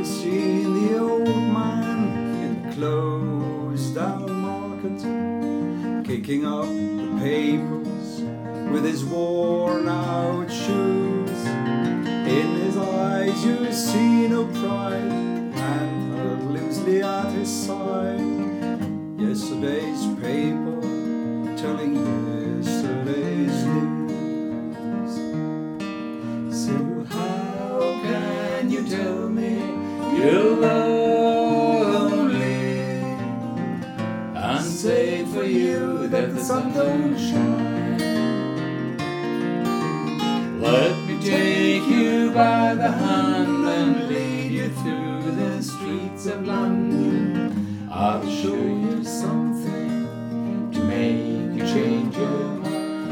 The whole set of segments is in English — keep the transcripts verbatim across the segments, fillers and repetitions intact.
seen the old man in the closed down market, kicking up the papers with his worn out shoes? In his eyes you see no pride, and held loosely at his side yesterday's paper telling yesterday's news. So how can you tell me you're lonely and say for you that the sun don't shine? Let me take you by the hand and lead you through the streets of London. I'll show you something to make you change your mind.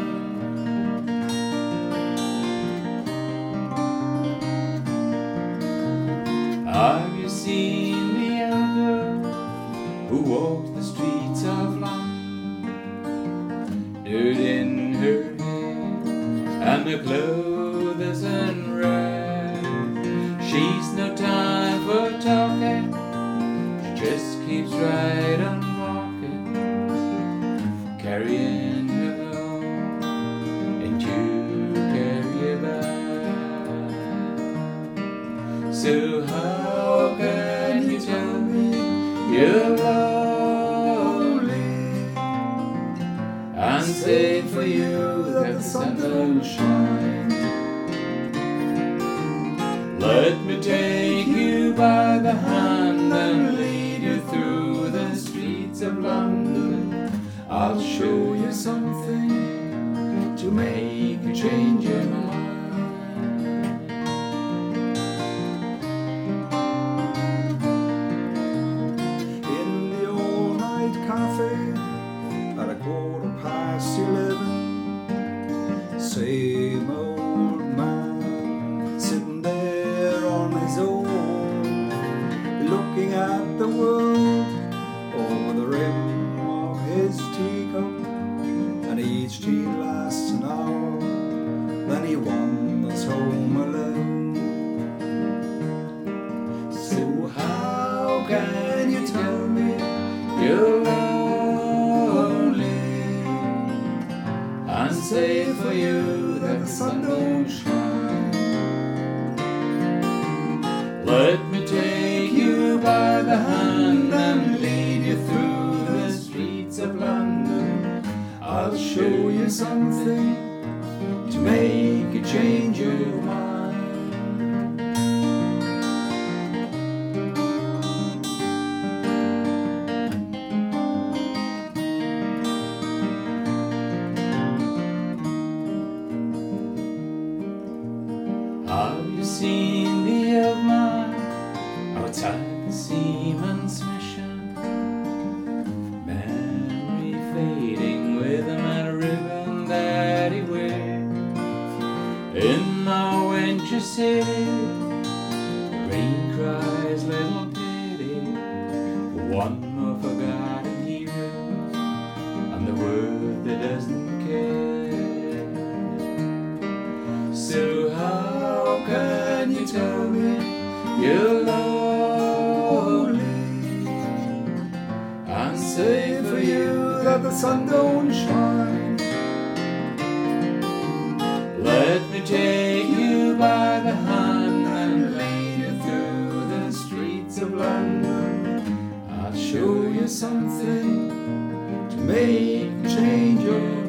Have you seen the young girl who walks the streets of London? Dirt in her hair and her clothes unwrapped. She's no time for talking, she just keeps right on walking, carrying her home and you carry her back. So how can you tell me you're lonely and say for you that the sun don't shine? Let me take you by the hand and lead you through the streets of London. I'll show you something to make you change your mind. In the all-night cafe at a quarter past eleven, same old man sitting there on his own, looking at the world over the rim of his teacup, and each tea lasts an hour, then he wanders home alone. So how can you tell me you're lonely and say for you that the sun don't shine? Let me take you by the hand and lead you through the streets of London. I'll show you something to make you change your mind. Have you seen the old man outside the Seaman's Mission? Memory fading with him at a ribbon that he wears. In our Winchester city, the rain cries little pity for one more forgotten hero and the world that doesn't care. So how can you tell me you're lonely and say for you that the sun don't shine? Let me take you by the hand and lead you through the streets of London. I'll show you something to make you change your